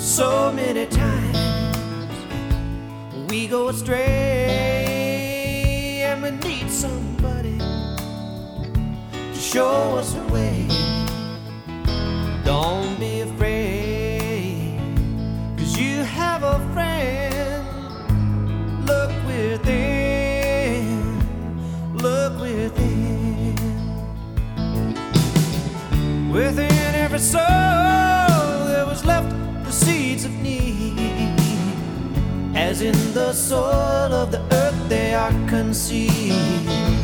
So many times we go astray, and we need somebody to show us the way. Don't be afraid, 'cause you have a friend. Look within, look within. Within every soul there was left the seeds of need, as in the soil of the earth they are conceived.